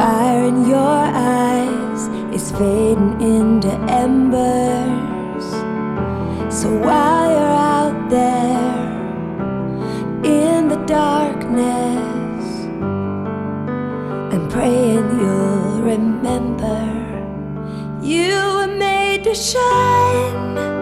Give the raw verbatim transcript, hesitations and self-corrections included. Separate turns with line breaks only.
fire in your eyes is fading into embers. So while you're out there in the darkness, I'm praying you'll remember you were made to shine.